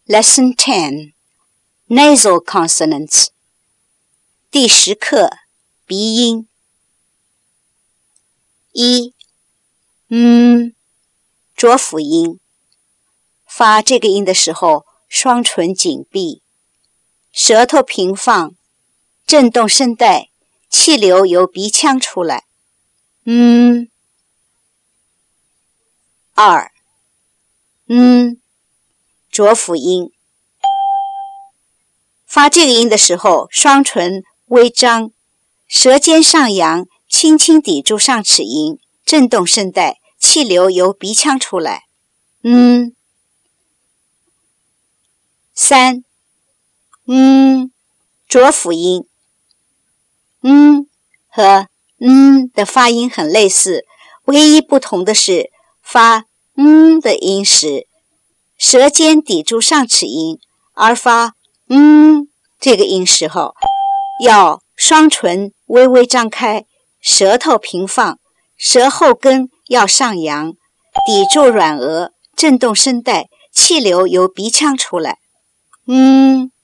Lesson 10 Nasal Consonants 第10课鼻音。1. 浊辅音。发这个音的时候，双唇紧闭，舌头平放，震动声带，气流由鼻腔出来。2. 浊辅音。发这个音的时候，双唇微张，舌尖上扬，轻轻抵住上齿龈，震动声带，气流由鼻腔出来。3. 浊辅音。和的发音很类似，唯一不同的是发的音时，舌尖抵住上齿龈，而发这个音时候，要双唇微微张开，舌头平放，舌后根要上扬，抵住软腭，震动声带，气流由鼻腔出来。